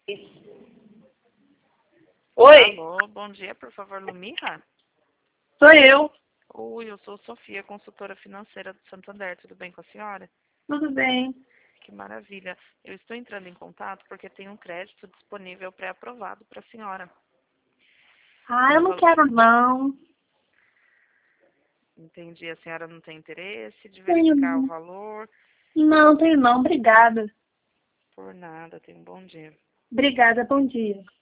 Oi, Alô, bom dia, por favor, Lumira? sou eu. Oi, eu sou Sofia, consultora financeira do Santander, tudo bem com a senhora? Tudo bem? Que maravilha. Eu estou entrando em contato porque tem um crédito disponível pré-aprovado para a senhora. Ah, eu No não val- quero não. Entendi, a senhora não tem interesse de Tenho verificar o não. valor? Não, tenho não. Obrigada. Por nada, tenha um bom dia. Obrigada, bom dia.